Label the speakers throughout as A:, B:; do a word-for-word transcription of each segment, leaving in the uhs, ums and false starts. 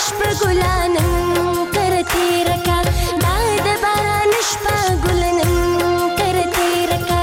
A: شپه ګلانم کر تیر کا دا د باران شپه ګلانم کر تیر کا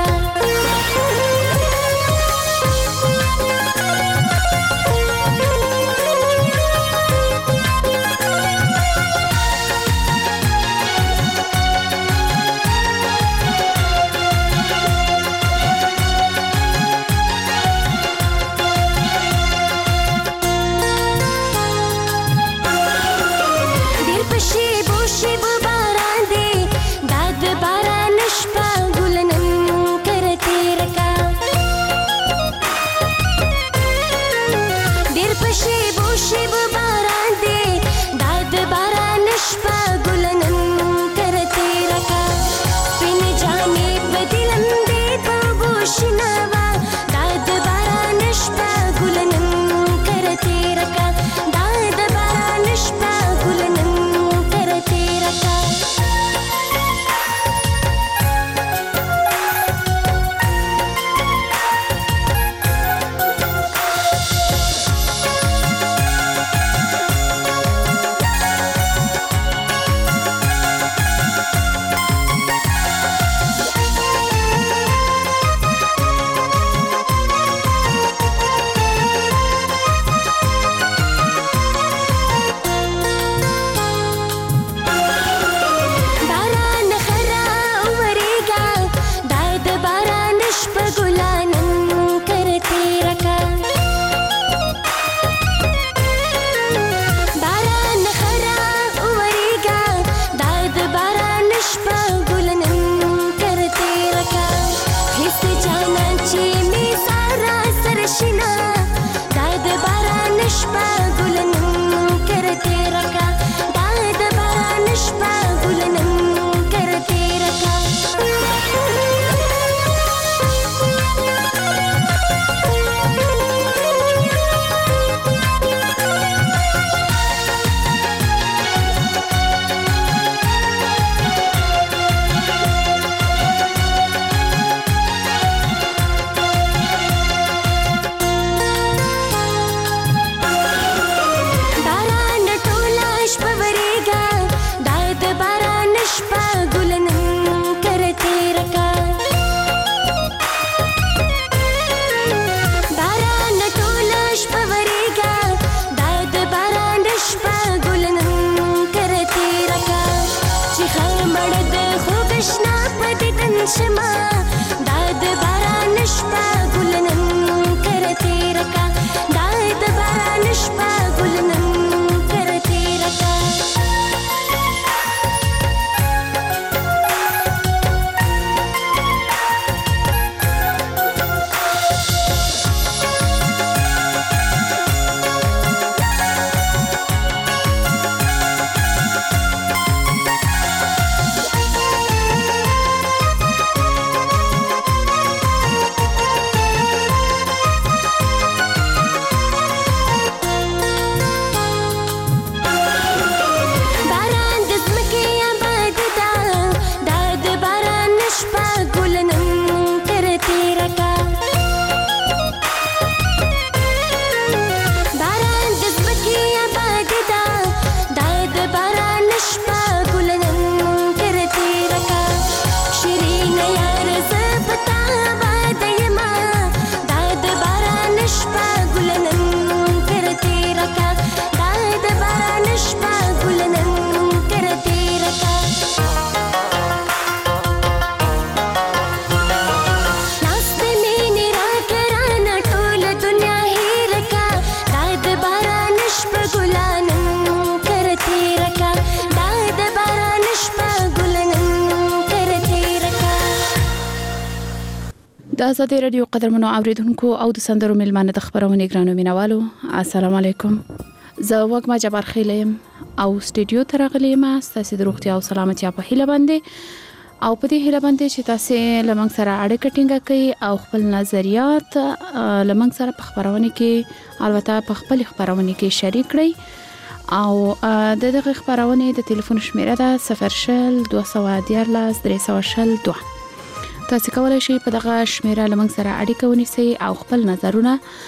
B: د آزادۍ رادیو قدرمنو اوریدونکو او د سندرو ملمانه د خبرونه ګرانو مینوالو السلام علیکم. زه وګما جبار خیلم او سټوډیو ته راغلم تاسو د روغتیا او سلامتیا په هیله باندې او په دې هیله باندې چې تاسو لمنګ سره اړیکه ټینګه کړئ او خپل نظریات لمنګ سره په خبرونه کې البته په خپل خبرونه کې شریک کړئ او د دغه خبرونه د ټلیفون شمیره ده صفر شل دوه سوه دیارلس درې سوه شل دوه. تاسو کولای شئ په دغه شمیره لمنګ سره اړیکه ونیسئ او خپل نظرونه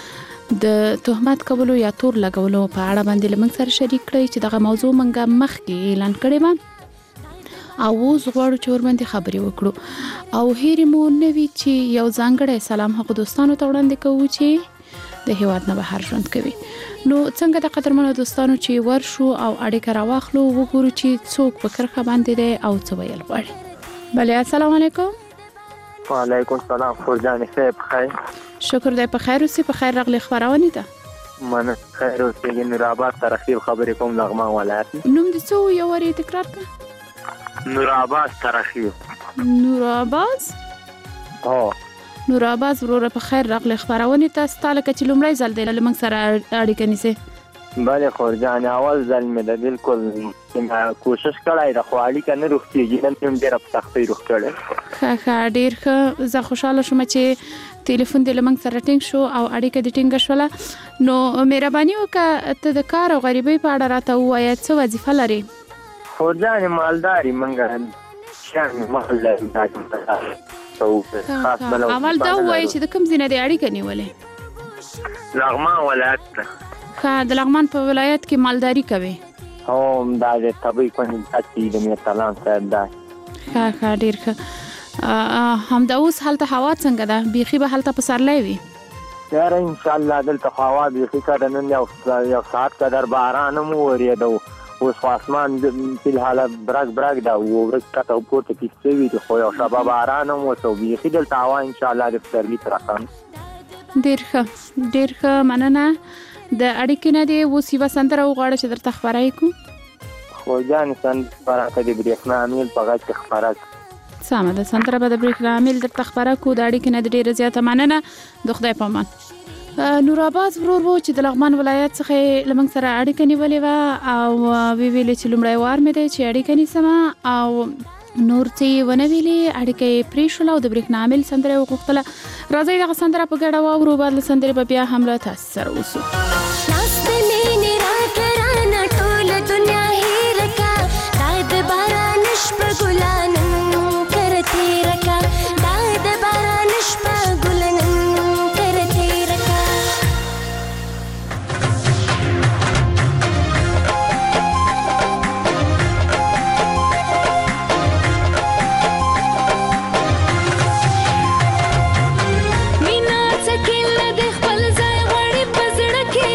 B: د تهمت کولو یا تور لګولو په اړه باندې لمن سره شریک کړی چې دغه موضوع منګه مخکې اعلان کړی و او اوس غواړو چې ورباندې خبرې وکړو او هیرې مو نه وي چې یو ځانګړی سلام هغو دوستانو ته وړاندې کوو چې د هیواد نه بهر ژوند کوي. نو څنګه د قدرمنو دوستانو چې ورشو او اړیکه راواخلو وګورو چې څوک په کرخه باندې دی او څه ویل غواړي. بله السلام علیکم.
C: وعلیکم السلام فرجانې صاحب خیر.
B: شکر دی په خیر اوسې. په خیر راغلی خپرونې ته.
C: مننه خیر اوسې. نورآباد ترخیب خبرې کوم لغمان ولایت.
B: نوم دې څه و یو وار یې تکرار کړه؟
C: نورآباد ترخیب.
B: نورآباد؟
C: هو
B: نورآباد وروره په خیر راغلی خپرونې ته. ستا لکه چې لومړی ځل دی له موږ سره اړیکه نیسې؟
C: بله خورجانې اول ځل مې ده بلکل کوشش کړی ده خو اړیکه نه روغتېږي. نن هم ډېره په سختۍ روغ کړی.
B: ښه ښه ډېر ښه. زه خوشحاله شوم چې تلیفون دې له موږ سره ټینګ شو او اړیکه دې ټینګه شوله. نو مهرباني وکړه ته د کار او غریبۍ په اړه راته ووایه څه وظیفه لرې؟
C: خورجانې مالداري موږ شیان مال لرو.
B: اول دا ووایه چې د کوم ځای نه دې اړیکه نیولې؟
C: لغمان ولایت ته.
B: ښه د لغمان په ولایت کې مالداري کوې؟
C: هو دا د طبي کنډیشن چې د میرسلام صاحب دا.
B: ښه ښه ډېر ښه. همدا اوس هلته هوا څنګه ده؟ بیخي به هلته پسرلی وي؟
C: یاره انشاءالله دلته خو هوا بیخي ښه ده. نن یو ساعت قدر باران هم وورېده اوس خو اسمان فلحال برګ برګ ده ورځ کته پورته کیسې وي خو یو شبه باران هم اوس بیخي دلته هوا انشاءالله د پسرلي تر راخم.
B: ډېر ښه ډېر ښه مننه. د اړیکې نه دې اوس یوه سندره وغواړه چې درته خپره یې کړو.
C: خو جانې سندره که د برېښنا میل په غږ کې خپره کړو.
B: سمه ده سندره به د برېښنا میل درته خپره کړو. د اړیکې نه دې ډېره زیاته مننه. د خدای په امان. نورآباد ورور و چې د لغمان ولایت څخه له موږ سره اړیکه نیولې وه او وی ویلې چې لومړی وار مې دی چې اړیکه نیسمه او نور څه یې ونه ویلې. اړیکه یې پرېښوله او د برېښنا میل سندره یې وغوښتله. راځئ دغه سندره په ګډه واورو. بعد له سندرې به بیا هم له تاسو سره اوسو.
A: مینا څکل د خپل ځای غړي پزړه کې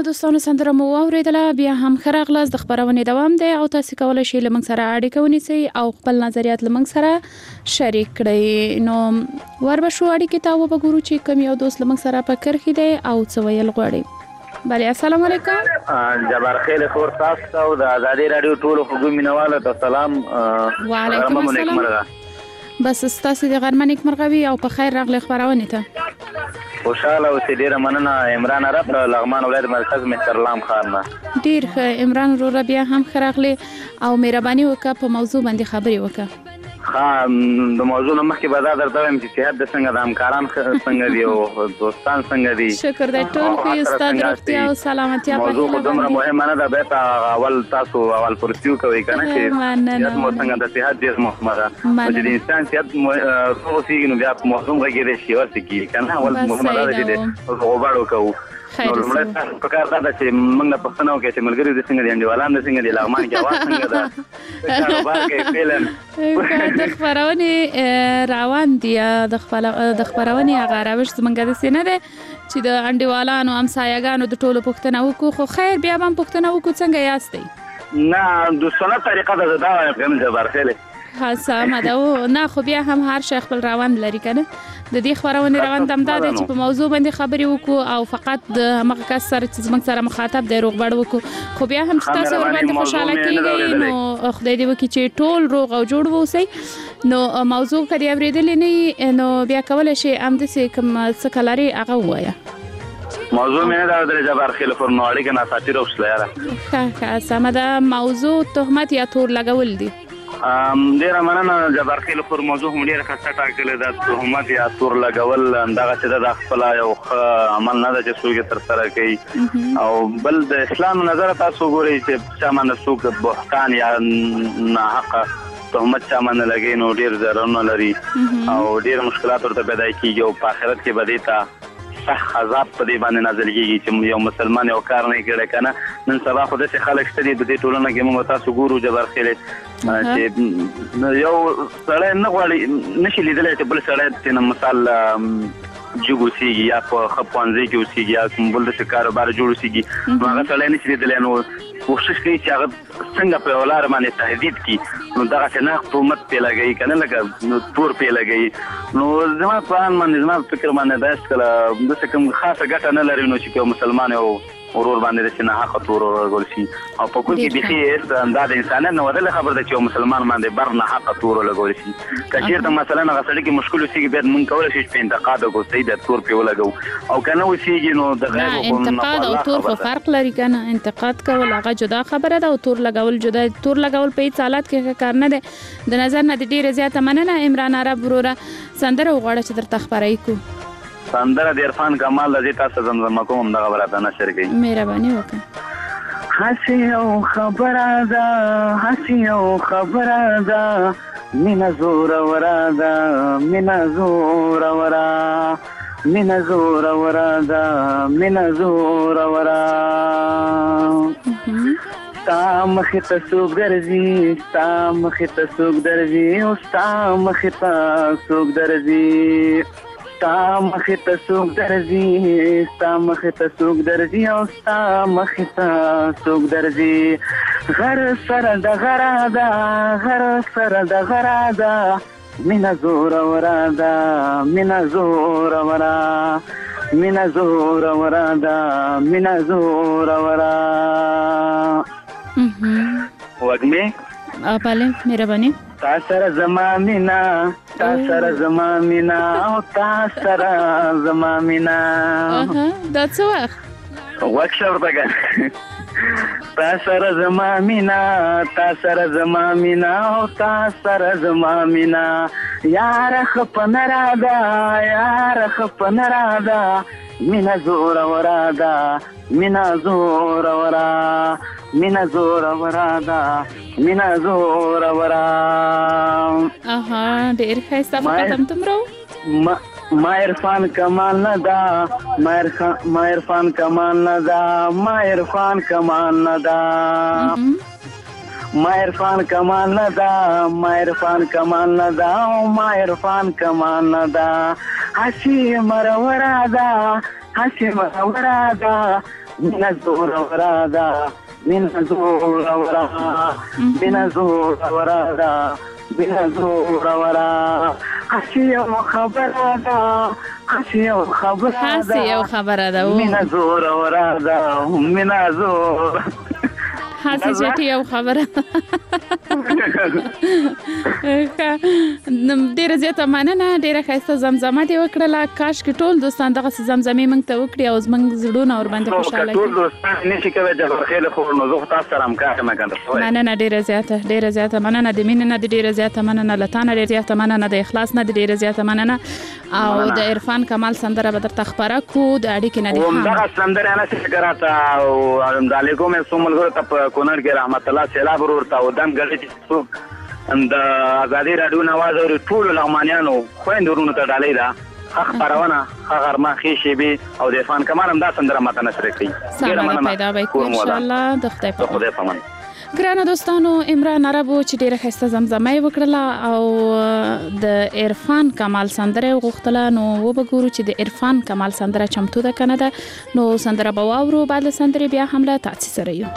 B: دوستانو سندره مو اوریدله بیا هم خراغلاس د خبرونه دوام دی او تاسو کولای شئ لمن سره اړیکه ونیسئ او خپل نظریات لمن سره شریک کړئ. نو وربشو اړیکه تا و بګورو چې کوم یو دوست لمن سره پکر خې دی او څه ویل غواړي. بله السلام علیکم.
D: جبار خیر خور تاسو او د آزادي رادیو ټول خو مینواله ته سلام.
B: وعلیکم السلام. بس ستاسو د غرمه نیک مرغوي او په خیر راغلی خبرونه ته.
D: خوشاله او ډیره مننه عمران عرب لغمان ولایت مرکز مستر لام خان.
B: ډیر ښه عمران ورو بیا هم خراغلی او مهرباني وکړه په موضوع باندې خبري وکړه.
D: ها د موضوع مخکې به دا درته وایم چې صحت د څنګه د همکاران څنګه دي او دوستان څنګه دي.
B: شکر دې ټول خو استاد روغتیا او سلامتیا په
D: موضوع دومره مهمه نه ده به اول تاسو اول پرسیو کوي کنه چې صحت مو څنګه د صحت ډیر مهمه ده چې د انسان صحت مو اوسېږي نو بیا موضوع غږی شي ورته کی کنه اول مهمه ده چې غوباړو کوو. نو لمړی په کار دا چې موږ نه پښتنو کې چې ملګری د څنګه دي انډیوالان د څنګه دي لغمان کې اواز څنګه ده کاروبار کې فعلا
B: د خبرونه روان دي د خپل د خبرونه هغه راوښ څنګه د سینه ده چې د انډیوالانو همسایګانو د ټولو پښتنه وکړو خو خیر بیا هم پښتنه وکړو څنګه یاستئ؟
D: نه د سنت طریقه ده دا وایم جبار خیر
B: ها سم ده نه خو بیا هم هر شیخ بل روان لري کنه د دې خبرونه روان دم دا چې په موضوع باندې خبري وکړو او فقط د هغه کس سره چې موږ سره مخاطب دی روغ بړ وکړو خو بیا هم تاسو ور باندې خوشاله کیږئ نو خدای دې وکړي چې ټول روغ او جوړ ووسئ. نو موضوع کړي اوریدلې نه نو بیا کولای شي ام د څه کوم څه کلاري هغه وایا.
D: موضوع مې دا د جبار خیر فور نو اړیکه نه ساتي روښله یاره.
B: ښه ښه سم ده موضوع تهمت یا تور لګول دي.
D: ام ډیره مننه جبار خیر فور موضوع هم ډیره خاصه ټاکلې ده تهمت یا تور لګول دا چې د خپل یو عمل نه ده چې څوک تر سره کوي او بل د اسلام نظر تاسو ګورئ چې چا باندې څوک بهتان یا ناحقه تهمت چا باندې لګي نو ډیر ضررونه لري او ډیر مشکلات ورته پیدا کیږي او په آخرت کې به دیتا صح عذاب په دې باندې نازل کیږي چې یو مسلمان یو کار نه کړي کنه. نن سبا خو د خلک شته د دې ټولنه کې موږ تاسو ګورو جبر خیر چې یو سړی نه غواړي نشي لیدلی چې بل سړی چې مثال جوګو سیږي یا په خپوانځي کې اوسېږي یا کوم بل د کاروبار جوړ اوسېږي نو هغه سړی نشي لیدلی نو کوشش کوي چې هغه څنګه په ولار باندې تهدید کړي نو دغه څه نه حکومت په لګي کنه لکه نو تور په لګي نو زما پلان باندې زما فکر باندې داس کله د څه کوم خاصه ګټه نه لري نو چې مسلمان یو ورور باندې د نه حق تور ورغول شي او په کوم کې به هي انداز انسان نه ودل خبر ده چې مسلمان باندې بر نه حق تور لګول شي کچیر ته مثلا غسړي کې مشکل وسیږي به مونږ کولای شي په انتقاد او سید تور په ولګو او کنه وسیږي نو د غیر
B: کو انتقاد او تور په فرق لري کنه انتقاد کول هغه جدا خبره ده او تور لګول جدا تور لګول په هیڅ حالت کې کار نه ده د نظر نه ډیره زیاته مننه عمران عرب وروره سندره وغواړه چې درته خبرای کو
D: سندره د عرفان کمال د تاسو زمزمه کوم د خبره نه نشر کوي
B: مهرباني وکړه.
D: حسی او خبره ده حسی او خبره ده مینا زور ورا ده مینا زور ورا مینا زور ورا ده مینا زور ورا ستا مخې ته څوک درځي ستا مخې ته څوک درځي او ستا مخې ته څوک درځي ستا مخې ته څوک درځي ستا مخې ته څوک درځي او ستا مخې ته څوک درځي غر سره د غره ده غر سره د غره ده مینا زوروره ده مینا زوروره مینا زوروره ده مینا زوروره وګمه
B: بله مهرباني
D: تا سره زما مینا تا سره زما مینا او تا سره زما مینا
B: دا څه وخت
D: وخت ورته تا سره زما مینا تا سره زما مینا او تا سره زما مینا یار خپن را ده یار خپن را ده مینا زور ورا ده مینا زور ورا مینا زور ورا ده مینا زور ورا
B: اها ډیر ښایسته په تمرو
D: ما عرفان کمال نه دا ما عرفان کمال نه دا ما عرفان کمال نه دا ما عرفان کمال نه دا ما عرفان کمال نه دا ما عرفان کمال نه دا حسی مرورا دا حسی مرورا دا
C: مینا زور ورادا مینا زور ورا مینا زور ورادا مینا زور ورا خشیو خبره ده خشیو خبره ده
B: خشیو خبره ده
C: مینا زور ورادا مینا زور
B: خاصه چټي یو خبره ډیره زیاته مننه ډیره ښایسته زمزمه دې وکړله کاش کې ټول دوستان دغه زمزمې موږ ته وکړي او زموږ زړونه ور باندې خوشاله
D: ټول دوستان نشي کوي چې خیر خو نو زه تاسو سره هم کار کوم
B: مننه ډیره زیاته ډیره زیاته مننه د مینې نه ډیره زیاته مننه لتانه ډیره زیاته مننه د اخلاص نه ډیره زیاته مننه او د عرفان کمال سندره به درته خبره کو د اړیکې نه دي
D: هم دا سندره نه څه کراته او علیکم السلام علیکم کونړ کې رحمت الله سیلاب ورته او دم غړي چې د ازادي رادیو نواز او ټول لغمانیانو خويندورونو ته ډالۍ ده خبرونه خغرما خېشي به او د فن کمال هم دا سندره ماته نشر کوي
B: ډیره پیدا به ان شاء الله د خدای په
D: خدای په امان
B: ګرانه دوستانو عمران عربو چې ډیره ښایسته زمزمه وکړله او د عرفان کمال سندره غوښتله نو وبګورو چې د عرفان کمال سندره چمتو ده کنه ده نو سندره به واورو بعد سندره بیا هم له تاسو سره یو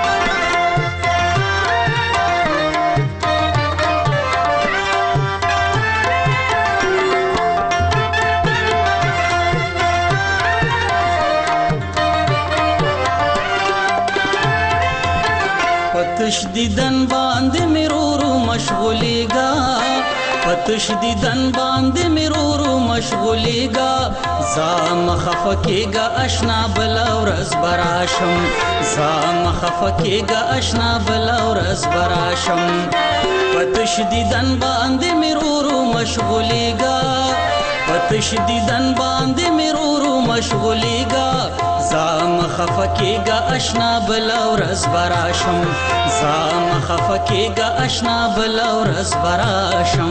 E: پتشدیدن باندې مرورو مشغولیگا پتشدیدن باندې مرورو مشغولیگا زام خفکیگا اشنا بلا ورځ براشم زام خفکیگا اشنا بلا ورځ براشم پتشدیدن باندې مرورو مشغولیگا پتشدیدن باندې مرورو مشغولیگا زام خفکیگا اشنا بلا ورځ براشم زام خفکیگا اشنا بلا ورځ براشم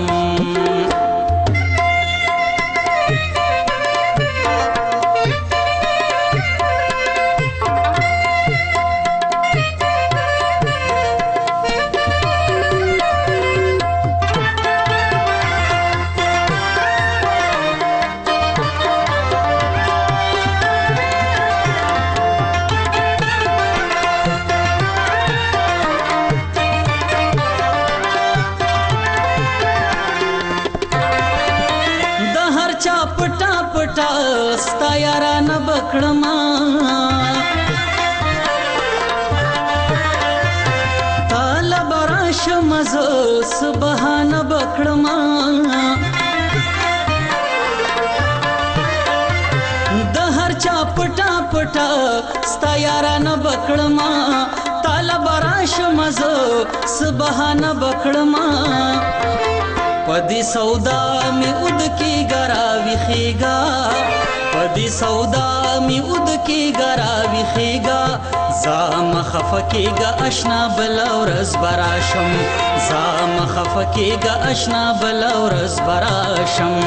E: ستا یارانه بکړما تاله براشم زه سبحانه بکړما د هر چا پټا پټا ستا یارانه بکړما تاله براشم زه سبحانه بکړما پدی سودا می اود کی گراوی خیگا پدی سودا می اود کی گراوی خیگا زام خفکیگا اشنا بلا ورځ براشم زام خفکیگا اشنا بلا ورځ براشم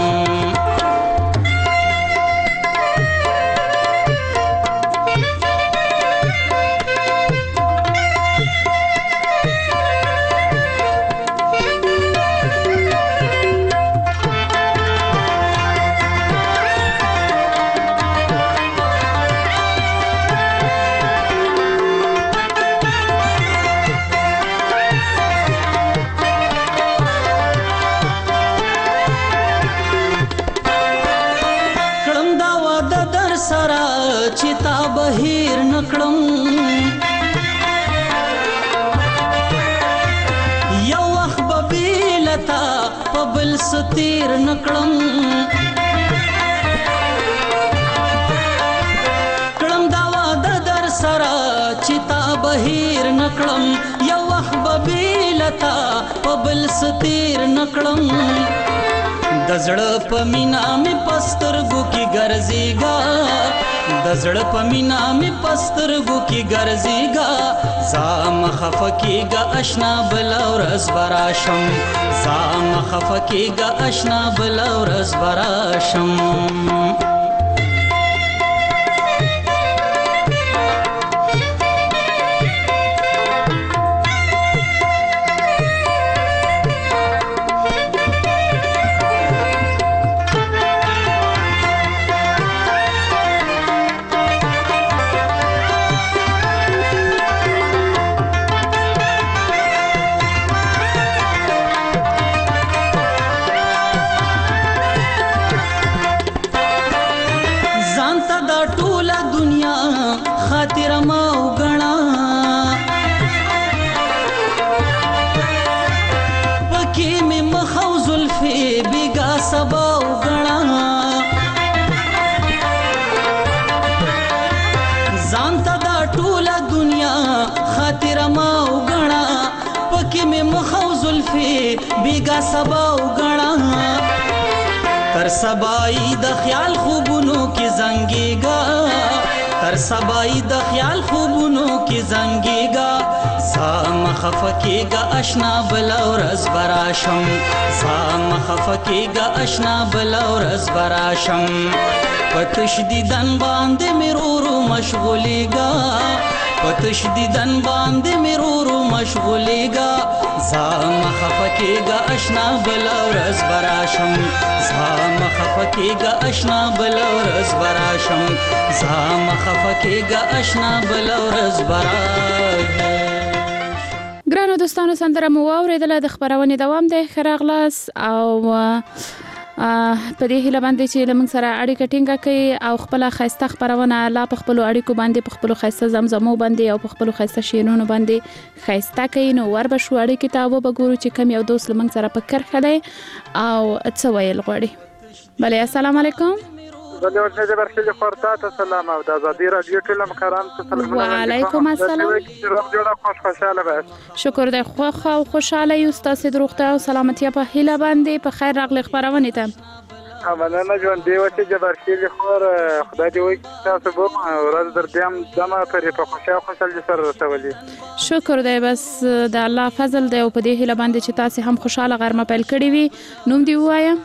E: بهیر نکړم یو وخت به بیلتا په بل ستیر نکړم کړم دا واده در سره چې تا بهیر نکړم یو وخت به بیلتا په بل ستیر نکړم د زړه په مینا می پسترګو کې ګرځېګا د زړه په مینا می پسترګو کې ګرځېګا زام خفکیګا اشنا بلا ورځ براشم زام خفکیګا اشنا بلا ورځ براشم کیږي سبا وګڼه تر سبای د خیال خوبونو کې زنګيګا تر سبای د خیال خوبونو کې زنګيګا سام خفکیګا آشنا بل ورځ براشم سام خفکیګا آشنا بل ورځ براشم پتش دیدن باندې مرورو مشغولیګا پتش دیدن باندې مرورو مشغولیګا سام خفکیګا آشنا بل ورځ براشم سام خفکیګا آشنا بل ورځ براشم سام خفکیګا آشنا بل ورځ براشم.
B: ګرانو دوستانو سندره مو واوریدله د خبرونې دوام دی خراغلاس او په دې هیله باندې چې لمن سره اړیکه ټینګه کوي او خپل خاصه خبرونه لا په خپل اړیکو باندې په خپل خاصه زمزمو باندې او په خپل خاصه شیرونو باندې خاصه کوي نو ور به شو اړیکه ته وګورو چې کم یو دوست لمن سره په کرخه دی او څه ویل غواړي. بله السلام علیکم.
F: بله ورته د برخې خورتا ته سلام او د ازادي رادیو ټول مخران ته سلام.
B: وعلیکم السلام.
F: جوړه خوش خوشاله به.
B: شکر د خو خو خوشاله یو ستاسو د روغتیا او سلامتی په هیله باندې په خیر راغلی خبرونه ته.
F: امنه ژوند دی وته د برخې خور خدای دې وي تاسو به ورځ در دیم دمه پرې په خوشاله خوشاله سره رسولي.
B: شکر دی بس د الله فضل دی او په دې هیله باندې چې تاسو هم خوشاله غرمه پیل کړی وي. نوم دی وایم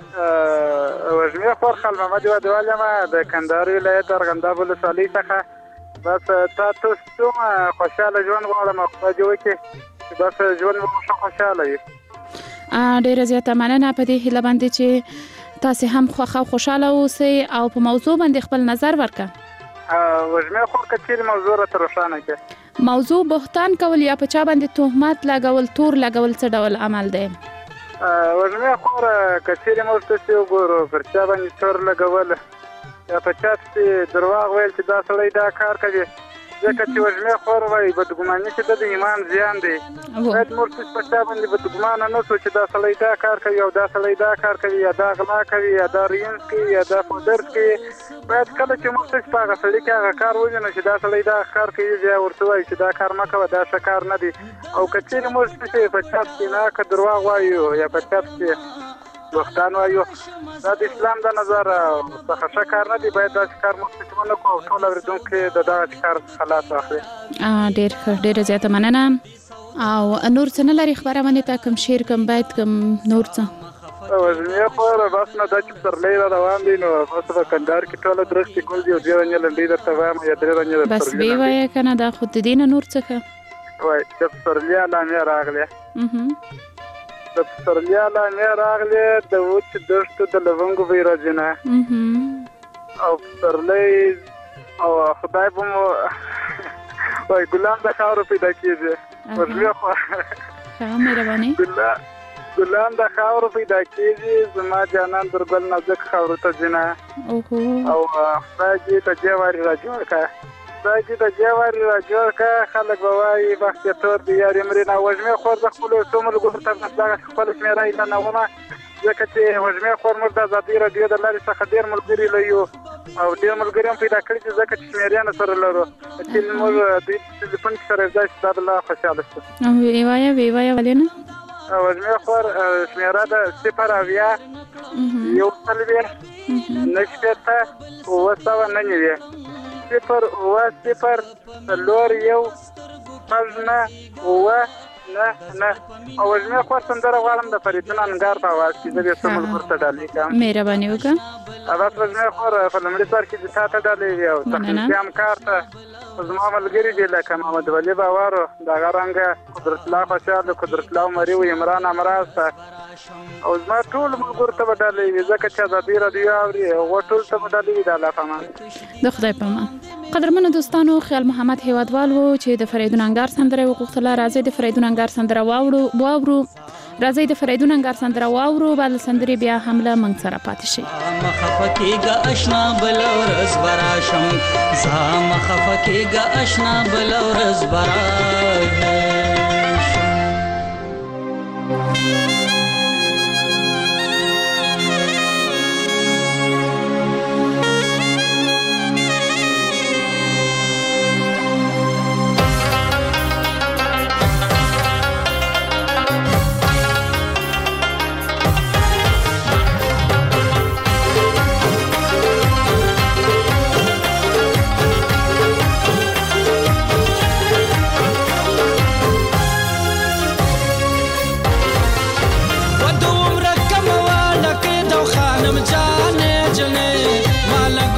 F: وژمه خور خل محمد ودوالم د کندهار ولایت ارغنداب ولسوالۍ څخه بس تاسو څومره خوشاله ژوند غواړم خدای دې وکړي بس ژوند مو خوشاله وي.
B: ډېر زیاته مننه په دې هیله باندې چې تاسو هم خوښه خوشاله اوسئ او په موضوع باندې خپل نظر ورکړه.
F: وژمه خور کچیر موضوع را روښانه کړه.
B: موضوع بهتان کول یا په چا باندې تهمت لګول تور لګول څه ډول عمل دی؟
F: وژمه خور کچیر موضوع څه وګورو پر چا باندې تور لګول یا په چا چې درواغ ویل چې دا سړی دا کار کوي ځکه چې وژمه خور وایي بدګماني چې د ایمان زیان دی. باید مرتضی په چا باندې بدګمانه نه سو چې دا سړی دا کار کوي او دا سړی دا کار کوي یا دا غلا کوي یا دا رینس کوي یا دا فودرس کوي. باید کله چې مرتضی په هغه سړی کې هغه کار وویني چې دا سړی دا کار کوي بیا ورته وایي چې دا کار مه کوه دا ښه کار نه دی. او که چېرې مرتضی په چا کې نه که درواغ وایو یا په چا کې وختان وایو دا د اسلام د نظر څخه ښه کار نه دی. باید داسې کار مرتضی ونه کړو او ټول اورېدونکي د دغه کار خلاص واخلي.
B: ډېر ښه ډېره زیاته مننه. او نور څه نه لري خبرونه ته کوم شعر کوم بیت کوم نور څه؟
F: وژمه خور بس نه دا چې پسرلی را روان دی نو بس په کندهار کې ټوله درختې ګل دي او دوې رنګې لنډۍ درته وایم یا درې رنګې درته
B: بس ویې وایه که نه دا خو د دې نه نور څه ښه
F: وایي د پسرلي علامې راغلې د پسرلي علامې راغلې د وچ دښتو د لونګو بې راځینه او پسرلی او خدای به مو وایي ګلان د خاورو پیدا کېږي. وژمه خور
B: مهرباني
F: ګلان د خاورو پیدا کېږي زما جانان در ګل نازک خاورو ته ځینه او خدای دې ته جواري را جوړ کړه خدای دې ته جواري را جوړ کړه خلک به وایي بخت یې تور دی یار یې مرینه. وژمه خور د خپلو څو ملګرو ته دغه خپله شمېره یې نه ومه ځکه چې وژمه خور موږ د ازادي راډیو د لارې څخه ډېر ملګري لرو او ډېر ملګري هم پیدا کړي چې ځکه چې شمېرې نه سره لرو چې موږ دوی ټلیفون کې سره یو ځای شو دا د الله خوشحاله شو.
B: ویې وایه ویې وایه ولې نه؟
F: وژمه خور شمېره د صفر اویا یو څلوېښت نهه شپېته اووه سوه نه نوي صفر اووه صفر څلور یو شپږ نه اووه نه نه. او وژمه خور سندره غواړم د فریدون انګار په اواز کې زه دې څو ملګرو ته ډالۍ کړم.
B: مهرباني وکړه.
F: بس وژمه خور په لومړي سر کې د تا ته ډالۍ وي او تخنیکي همکار ته زما ملګري دي لکه محمد ولي باورو دغه رنګه قدرت الله خوشحال قدرت الله عمري و عمران امراض ته او زما ټول ملګرو ته به ډالۍ وي ځکه چې ازادي راډیو اوري هغو ټول ته به ډالۍ وي د الله په امان.
B: د خدای په امان. قدرمنو دوستانو خیال محمد هیوادوال و چې د فریدون انګار سندره وغوښتله. راځئ د فریدون انګار سندره واورو واورو راځئ د فریدون انګار سندره واورو بل سندرې بیا هم له موږ سره پاتې شي.
E: مخفکیګه آشنا بل ورځ براشم زما مخفکیګه آشنا بل ورځ براشم.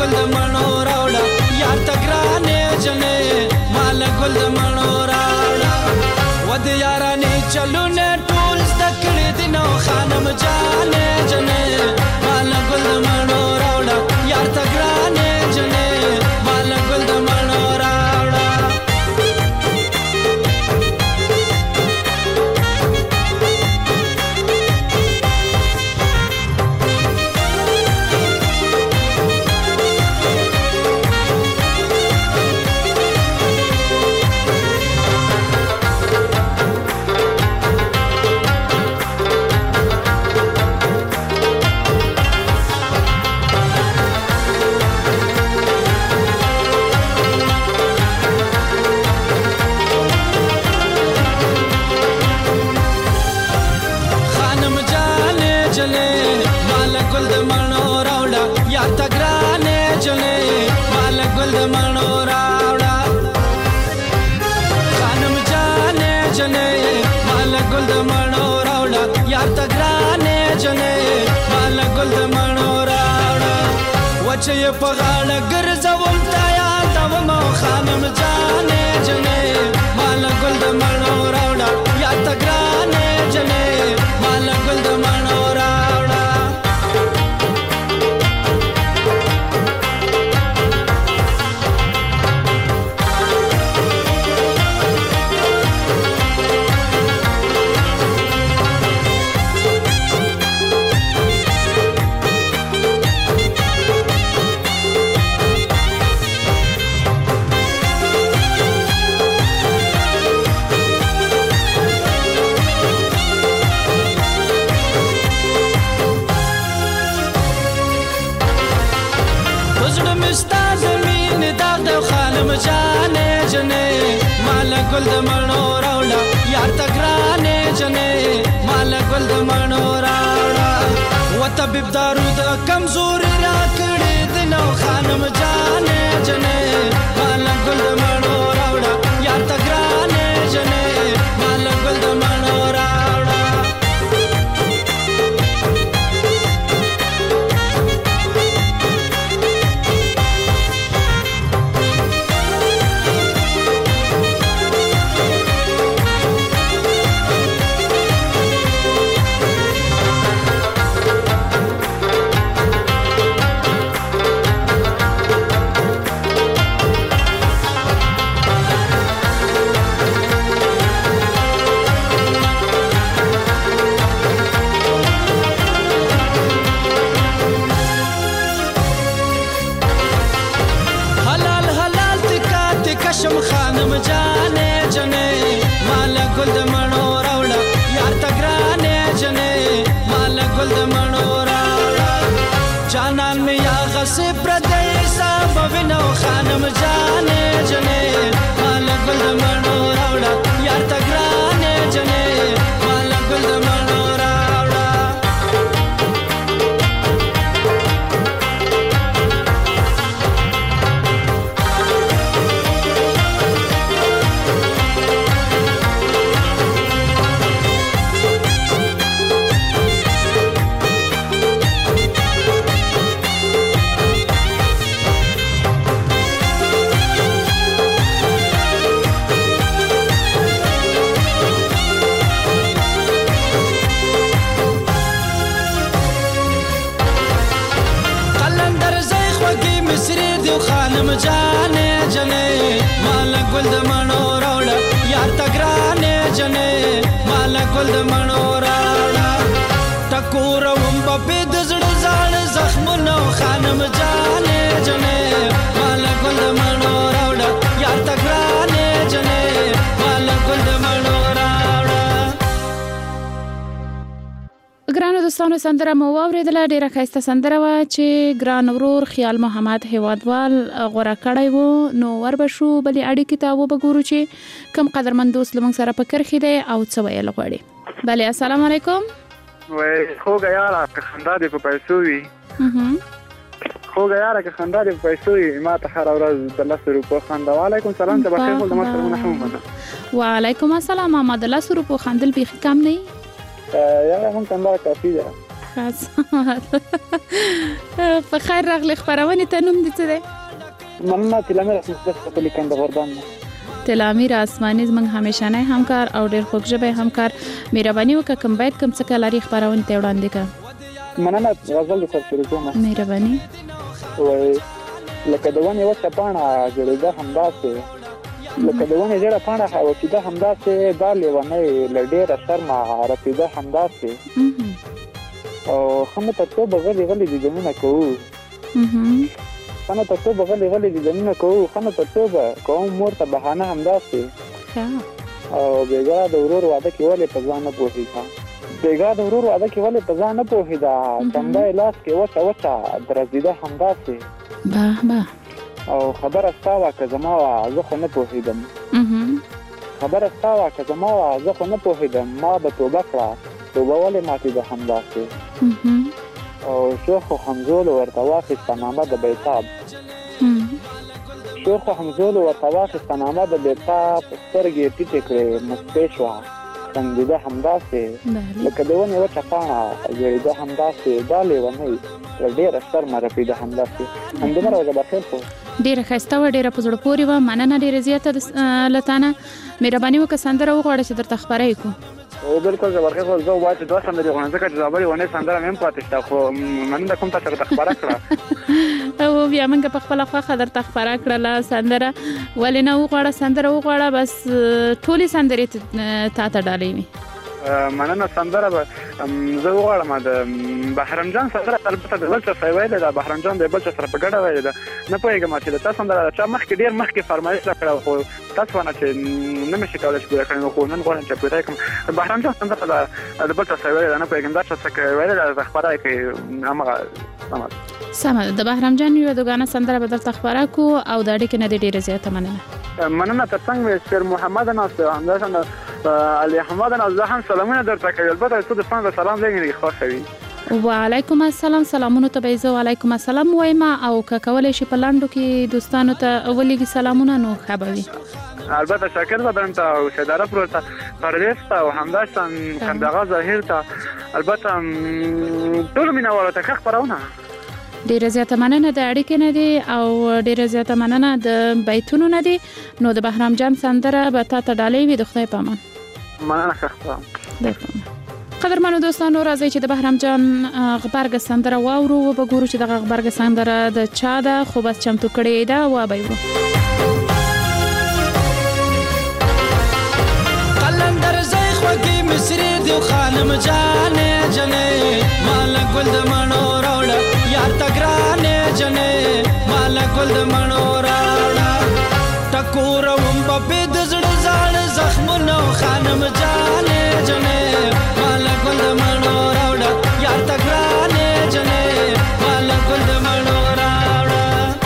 E: ګل د مڼو راوړه یار ته ګرانې جنې مال ګل د مڼو راوړه ود یارانې چلونه ټول زده کړې دي نو خانم جانې جنې مال ګل د مڼو راوړه یار ته ګرانې جنې مال ګل د مڼو راوړه چې په غاړه ګرځول تا یادوم خانم جانې جنې مال ګل د مڼو راوړه یا ته ګرانې جنې مال ګل د مڼو راوړه جانې جنې مال ګل د مڼو راوړه یار ته ګرانې جنې مال ګل د مڼو راوړه و طبيب دارو د کمزوري راکړې د نو خانم جانې جنې مال ګل د مڼو راوړه یار ته ګرانې جنې مال ګل د مڼو راوړه خانم جانې جنې مال ګل د مڼو راوړه یار ته ګرانې جنې مال ګل د مڼو راوړه خانم جانې جنې مال ګل د مڼو راوړه یار ته ګرانې جنې مال ګل د مڼو راوړه ټکورم په د زړه زاړه زخمونو خانم جانې جنې مال ګل د مڼو راوړه یار ته ګرانې جنې مال ګل د مڼو راوړه
B: ګرانو دوستانو سندره مو واوریدله ډیره ښایسته سندره وه چې ګران ورور خیال محمد هیوادوال غوره کړی و نو وربشو بلې اړیکې ته وبګورو چې کم قدرمن دوست لمونږ سره په کرښې دی او څه ویل غواړي. بلې السلام علیکم.
F: وای خوږه یاره که خندا دې په پیسو وي خوږه یاره که خندا دې په پیسو وي ما ته هره ورځ د لسو روپو خندا. وعلیکم سلام ته بخیر خو د ما سلامونه هم ومنه.
B: وعلیکم السلام. ما د لسو روپو خندل بیخي کم نه
F: یاره مونږ خندا کافي ده.
B: خاص په خیر راغلی خپرونې ته نوم دې څه دی؟
F: مننه تلامیر مصطفی په لیکن د غردان
B: تلامیر آسماني زموږ همیشنی همکار او ډېر خوږ ژبی همکار مهرباني وکړه کوم بیت کوم څه لري خپرونې ته وړاندې کړه.
F: مننه غزل دې سر شروع کوم.
B: مهرباني.
F: وایي لکه د ونې وچه پاڼه ځړېده همداسې لکه د ونې ژېړه پاڼه وچېده همداسې دا لیونۍ له ډېره شرمه رپېده همداسې او ښه مو تر څو به غلي غلي دیدنونه کوو ښه نو تر څو به غلي غلي دیدنونه کوو ښه نو تر څو به کوم مور ته بهانه همداسې او بېګا د ورور واده کې ولې په ځان نه پوهېږه بېګا د ورور واده کې ولې په ځان نه پوهېده چنده یې لاس کې وچه وچه درزېده همداسې
B: به به
F: او خبره ستا وه که زما وه زه خو نه پوهېدم خبره ستا وه که زما وه زه خو نه پوهېدم ما به توبه کړه توبه ولې ماتېده همداسې او شوخ و همزولو ورته واخېسته نامه د بیتاب شوخ و همزولو ورته واخېسته نامه د بیتاب سترګې یې ټیټې کړې مسکۍ شوه څنګېده همداسې لکه د ونې وچه پاڼه ځړېده همداسې دا لیونۍ له ډېره شرمه رپېده همداسې همدومره وه جبارخیل خو
B: ډېره ښایسته وه ډېره په زړه پورې وه مننه ډېره زیاته له تا نه مهرباني وکړه سندره وغواړه چې درته خپره یې کړو.
F: او بالکل جبارخیل خو زه ووایه چې دوه سندرې غواړم ځکه چې زابلې ونې سندره مې هم پاتې شته خو مننه کوم تاسو راته خپره کړه
B: او بیا موږ په خپله خوښه درته خپره کړله سندره ولې نه وغواړه سندره وغواړه بس ټولې سندرې تا ته ډالۍ وي.
F: مننه سندره به زه وغواړم د بهرام جان سندره البته د بل چا سره ویلې ده بهرام جان د بل چا سره په ګډه ویلې ده نه پوهېږم چې د چا سندره چا مخکې ډېر مخکې فرمایش راکړه خو تاسو ونه چې نه مې شي کولی چې پوره کړم خو نن غواړم چې پوره کړم بهرام جان سندره د بل چا سره ویلې ده نه پوهېږم دا چا څه ویلې ده خپره یې کوي همغه سمه
B: سمه د بهرام جان یوه دوګانه سندره به درته خپره کړو او د اړیکې نه دې ډېره زیاته مننه.
F: مننه تر څنګ مې شیر محمد ناست همداشان علي احمد ناست زه هم سلامونه درته کوي البته څه د فن د سلام ځای خوښوي.
B: وعلیکم السلام سلامونو ته به زه وعلیکم السلام وایم او که کولی شي په لاندو کې دوستانو ته ولېږي سلامونه نو ښه به وي.
F: البته شاکر بدن ته او شیداره پروت ته پرویز ته او همداشان خندغه ظاهر ته البته ټولو مینهوالو ته ښه خپرونه.
B: ډېره زیاته مننه د اړیکې نه دی او ډېره زیاته مننه د بیتونو نه دی نو د بهرام جان سندره به تا ته ډالۍ وي د خدای په امان.
F: مننه ښه خپرونه.
B: قدرمنو دوستانو راځئ چې د بهرام جان غبرګه سندره واورو و به ګورو چې دغه غبرګه سندره د چا ده خو بس چمتو کړې ده و به یې
E: قلندر زی خوږې مصري دیو خانم جانې جنې ماله ګل د مڼو راوړه یار ته ګرانې جنې ماله ګل د مڼو راوړه ټکوروم به پې د زړه زاړه زخمونو خانم جانې جنې ماله ګل د مڼو راوړه یار ته ګرانې جنې ماله ګل د مڼو راوړه.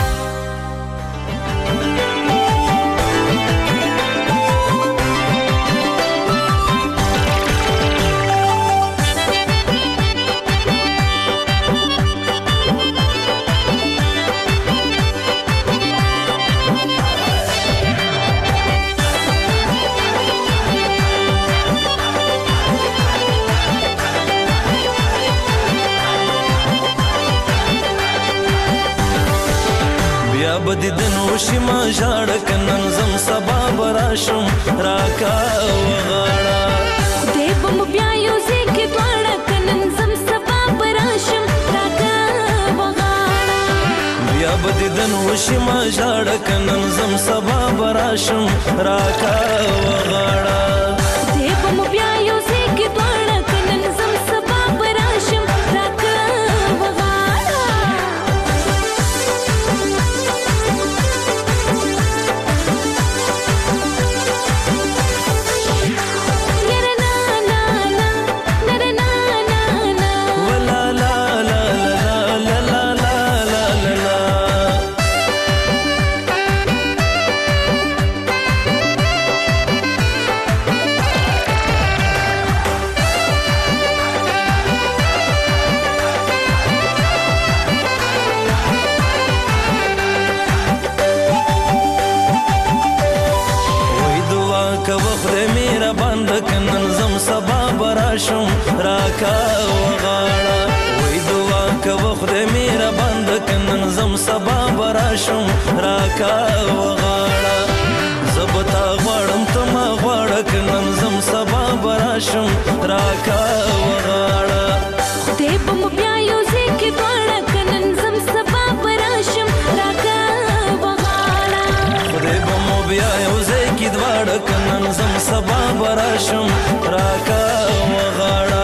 E: بدی دنو شما ژړ کنن زم سبا براشم راکا وغاړه
A: دیو م بیا یو ځکه دواړه کنن زم سبا براشم راکا وغاړه
E: بیا بدی دنو شما ژړ کنن زم سبا براشم راکا وغاړه
A: دیو م بیا یو ځکه دواړه کنن زم سبا براشم راکا وغاړه.
E: کنن زم سبا براشم راکا وغاړه
G: براشم راکا وغاړه زبتا غواړم ته ما غواړه که نن زم سبا براشم راکا وغاړه
A: خدای به مو بیا یو ځای کې دواړه که نن زم سبا براشم راکا وغاړه
G: خدای به مو بیا یو ځای کې دواړه که نن زم سبا براشم راکا وغاړه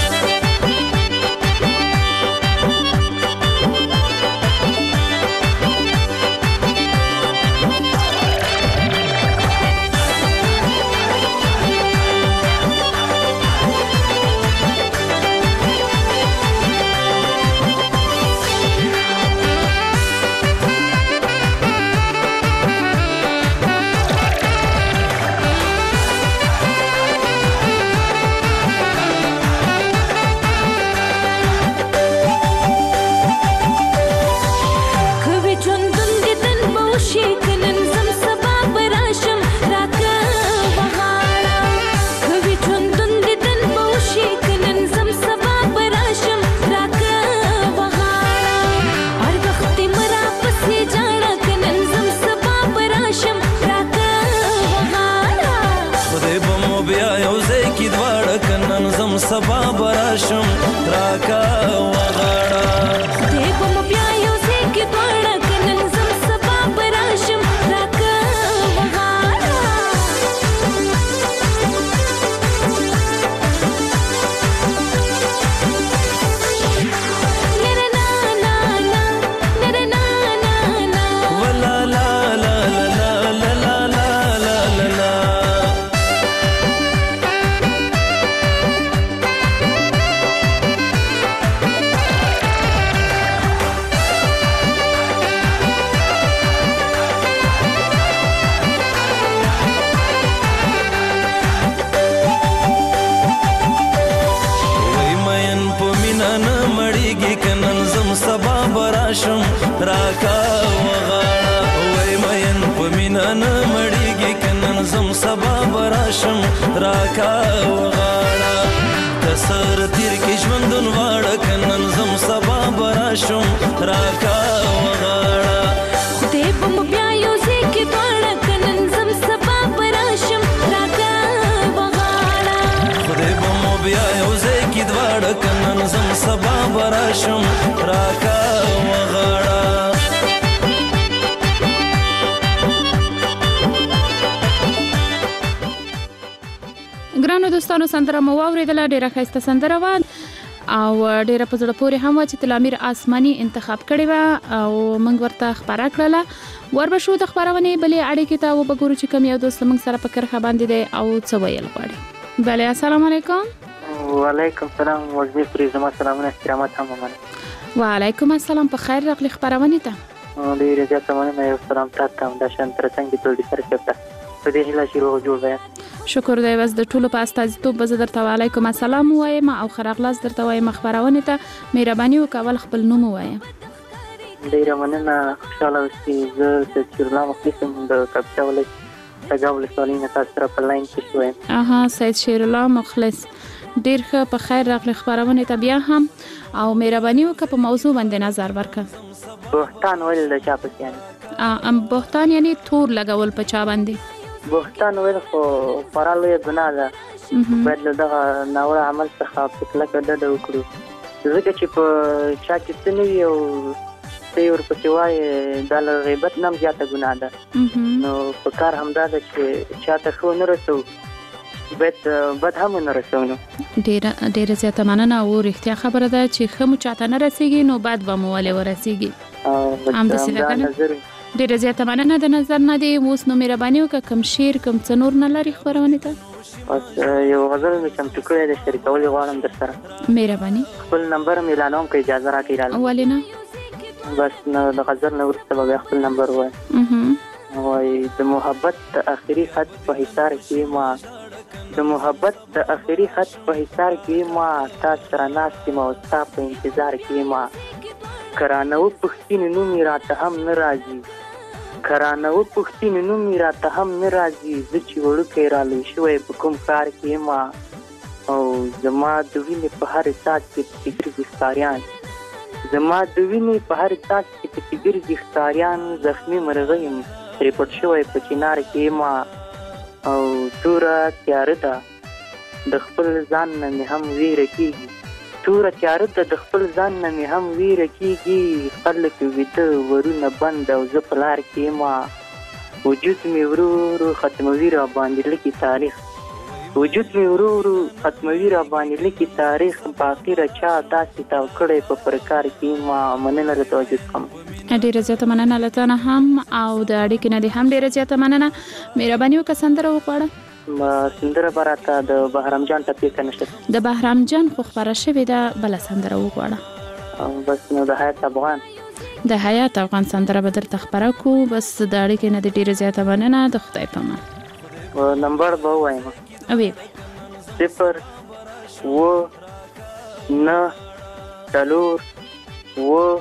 G: سبا براشم راکا وغاړه
A: خدای به مو بیا یو ځای کې دواړه که نن زم سبا براشم راکا وغاړه
G: سبا براشم راکا وغاړه وای مین په مینا نه مړیږي که نن زم سبا براشم راکا وغاړه کسر تیر کې ژوندون واړه که نن زم سبا براشم راکا وغاړه
A: خدای به مو بیا یو ځای کې دواړه که نن زم سبا براشم راکا وغاړه
G: خدای به مو بیا یو ځای کې دواړه که نن زم سبا براشم راکا وغاړه
B: ګرانو دوستانو سندره مو واورېدله ډېره ښایسته سندره وه او ډېره په زړه پورې هم وه چې تلامیر آسماني انتخاب کړې وه او موږ ورته خپاره کړله وربشو د خپرونې بلې اړیکې ته وبګورو چې کوم یو دوست موږ سره په کرښه باندې دی او څه ویل غواړي. بله السلام علیکم.
H: وعلیکم السلام وزمي پرې زما سلامونه احترامات هم ومنه.
B: وعلیکم السلام په خیر راغلی خپرونې ته.
H: ډېرې زیاته مننه یو سلام تاته هم دا شان تر څنګ ټول دي سره چپته په دې هیله چې روغ جوړ ویم.
B: شکر دی بس د ټولو په استازیتوب به زه درته وعلیکم السلام ووایم او ښه راغلاست درته وایم خپرونې ته مهرباني وکړه اول خپل نوم ووایم.
H: ډېره مننه خوشحاله اوسئ. زه سید شیرالله مخلص یم د کاپیسا ولایت تګاب ولسوالۍ نه تاسو سره په لاین کې شویم.
B: اها سید شیرالله مخلص ډېر ښه په خیر راغلی خپرونې ته بیا هم او مهرباني وکړه په موضوع باندې نظر ورکړه.
H: بهتان ویل د چا پسې یعنې
B: بهتان یعنې تور لګول په چا باندې؟
H: بهتان ویل خو خورا لویه ګناه ده. باید له دغه ناوړه عمل څخه په کلکه ډډه وکړو ځکه چې په چا کې څه نه وي او ته یې ورپسې وایې دا له غیبت نه هم زیاته ګناه ده. نو په کار همدا ده چې چا ته ښه ونه رسوو باید بد هم ونه رسوو. نو
B: ډېره ډېره زیاته مننه او رښتیا خبره ده چې ښه مو چاته نه رسېږي نو بد به مو ولې ورسېږي. همداسې ده که نه؟ ډېره زیاته مننه د نظر نه دی. اوس نو مهرباني وکړه کوم شعر کوم څه نور نه لري خپرونې ته؟
H: بس یو غزل مې چمتو کړی دی شریکول یې غواړم در سره.
B: مهرباني.
H: خپل نمبر مې اعلانوم که اجازه راکړئ راله.
B: ولې نه؟
H: بس نو د غزل نه وروسته به بیا خپل نمبر ووایم. وایي د محبت د اخري خط په حصار کې ما د محبت د اخري خط په حصار کې ما تا سره ناست یم او ستا په انتظار کې ما کرانه وپوښتنې نوم یې راته هم نه راځي کرانه وپوښتنې نوم یې راته هم نه راځي زه چې وړوکی رالوی شوی په کوم ښار کې ما او زما د وینې په هر ساعت کې فکري ګستاریان زما د وینې په هر تاس کې پکې ګرځي ښکاریان زخمي مرغه یم ترې پټ شوی په چنار کې ما او توره تیاره ده د خپل ځان نه مې هم ویره کېږي توره تیاره ده د خپل ځان نه مې هم ویره کېږي خلک ویده ورونه بند او زه په لار کې ما وجود مې ورو ورو ختموي را باندې لیکي تاریخ وجود مې ورو ورو ختموي را باندې لیکي تاریخ باقي را چا داسې تاو کړی په پرکار کې ما مننه له توجه کوم.
B: ډیره زیاته مننه له تا نه هم او د اړیکې نه دې هم ډیره زیاته مننه. مهرباني وکړه سندره وغواړه.
H: سندره به راته د بهرام جان ټپې که نشته
B: د بهرام جان خو خپره شوې ده بله سندره وغواړه.
H: بس نو د حیات افغان
B: د حیات افغان سندره به درته خپره کړو. بس د اړیکې نه دې ډیره زیاته مننه. د خدای په امان.
H: نمبر به ووایم
B: اوی
H: صفر اوه نه څلور اوه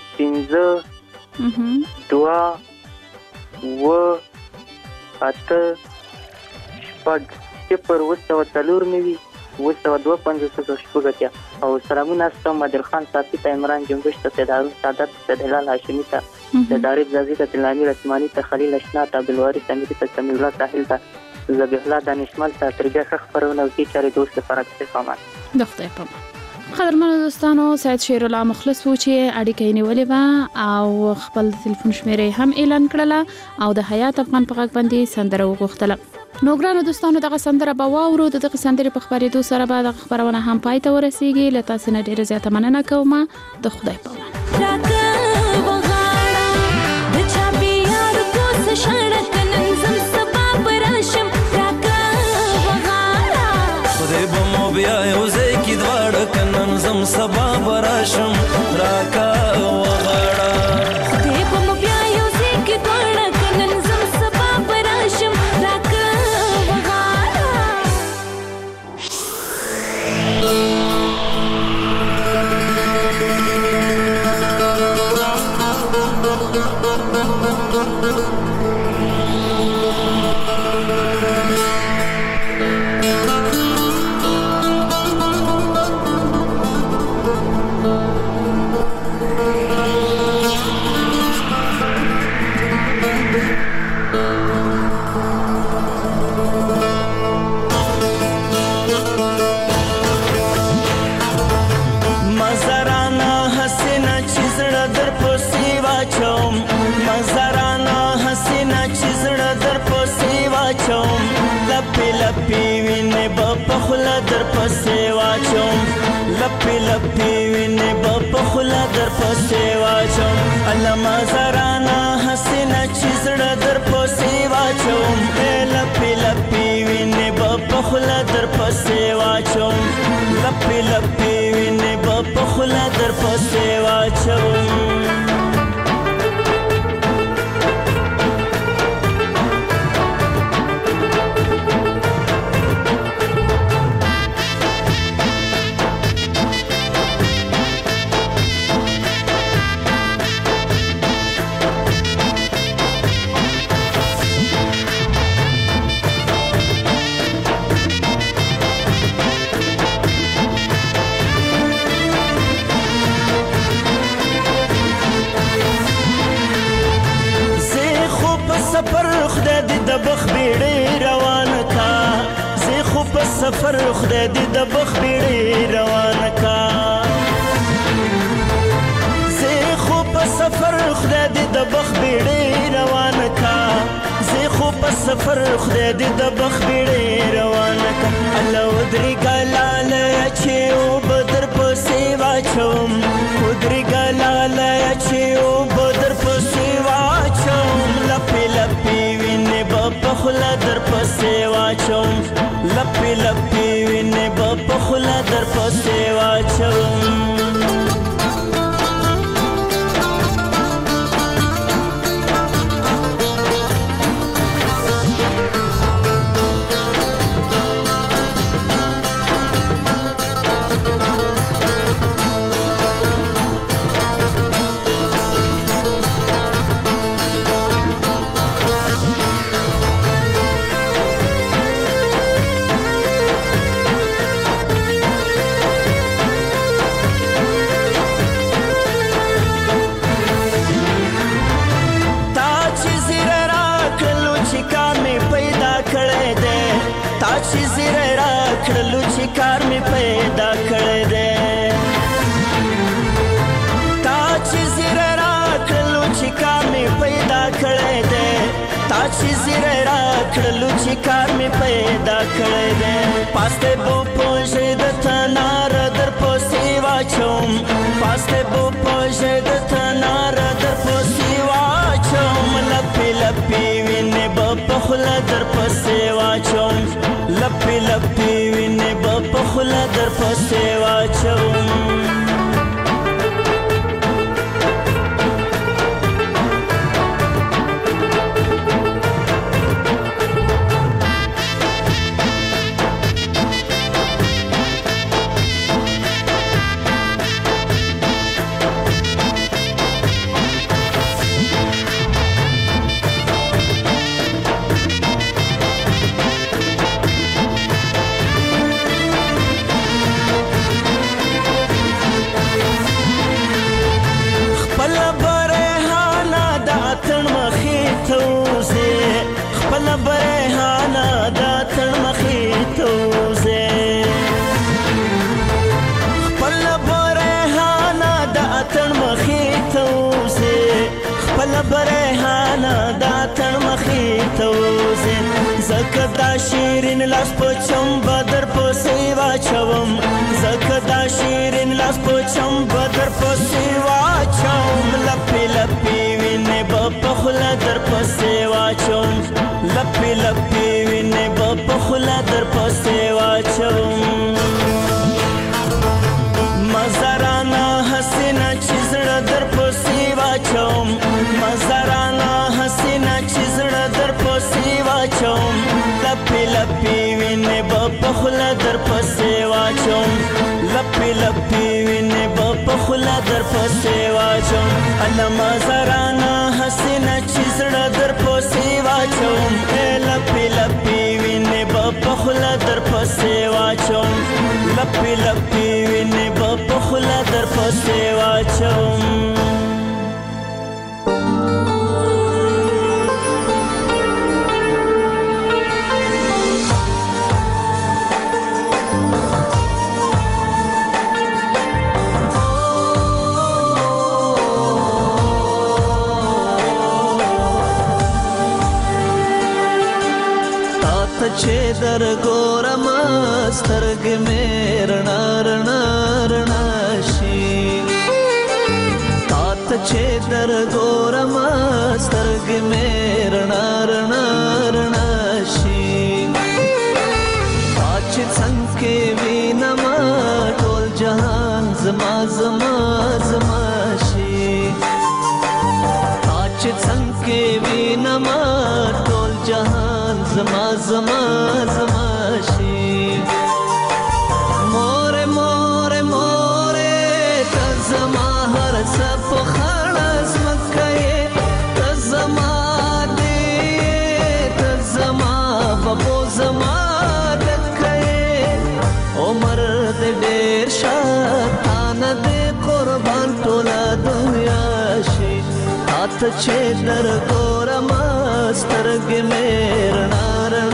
H: پنځه دوه اوه اته شپږ صفر اوه سوه څلور نوي اوه سوه دوه پنځوس شپږ اتیا. او سلامونه ستاسو مدیر خان صافي ته عمران جنبش ته سید هارون سعادت ته سید هلال هاشمي ته سید عارف زازي ته تلامیر عثماني ته خلیل اشنا ته عبدالوارث امیري ته سمیع الله ساحل ته زبیح الله دانشمل ته تر بیا ښه خپرونه وکړي چارې دوست لپاره کسې خامان
B: د خدای په امان. قدرمنو دوستانو سید شیر الله مخلص و چې اړیکه یې نیولې وه او خپل تلیفون شمیره هم اعلان کړله او د حیات افغان په غږ باندې سندره وغوښتله. نو ګرانو دوستانو دغه سندره به واورو. د دغه سندرې په خپرېدو سره به دغه خپرونه هم پای ته ورسیږي. له تاسې نه ډېره زیاته مننه کوم. د خدای په امان.
G: خدای به مو بیا یو ځای کې دواړه که نن ځم سبا به راشم راکا وغاړه
A: خدای به مو بیا یو ځای کې دواړه که نن ځم سبا به راشم راکا وغاړه.
G: در پسې واچوم لپې لپې وینې به په خوله در پسې واچوم علامه زرانه حسینه چې زړه در پسې واچوم لپې لپې وینې به په خوله در پسې واچوم لپې لپې وینې به په خوله در پسې واچوم. سفر خدای دې د بخ بیړې روانه کا زه خو په سفر خدای دې د بخ بیړې روانه کا زه خو په سفر خدای دې د بخ بیړې روانه کا الله ودري ګلاله چې او بدر پسې واچوم ودري ګلاله چې او بدر پسې واچوم لپې لپې وینې په خوله در پسې واچوم لپې لپې وینې به په خوله در پسې واچوم.
I: چې زیری راکړلو چې کار مې پیدا کړی دی تا چې زیری راکړلو چې کار مې پیدا کړی دی تا چې زیری راکړلو چې کار مې پیدا کړی دی پاسته بو پوژې د تنار در پسې واچوم پاسته بو پوژې د تنار در پسې واچوم لپې لپې وینې به په خوله در پسې واچوم لپې لپې وینې به په خوله در پسې واچوم برهانا دا تن مخې ته وځې زکه دا شیرین لاس په چمبه در پسې واچوم زکه دا شیرین لاس په چمبه در پسې واچوم لپې لپې وینې به په خوله در پسې واچوم لپې لپې وینې به په خوله در پسې واچوم مزارانه حسینه چې زړه در پسې واچوم مزارانه حسینه چې زړه در پسې واچوم لپې لپې وینې به په خوله در پسې واچوم لپې لپې وینې به په خوله در پسې واچوم الله مزارانه حسینه چې زړه در پسې واچوم لپې لپې وینې به په خوله در پسې واچوم لپې لپې وینې به په خوله در پسې واچوم
G: چې در ګورم سترګې مې رڼا رڼا رڼا شي تا ته چې در ګورم سترګې مې رڼا رڼا رڼا شي تا چې څنګه وینم ټول جهان زما زما زما شي تا چې څنګه وینم ټول جهان زما زما زما شي مور مور مور ته زما هر څه په خړس مکه ته زما دې ته زما بابو زما دکه عمر دې ډېر شاتان دې قربان ټوله دنیا شي تا ته چې در ګورم سترګې مې رڼا رڼا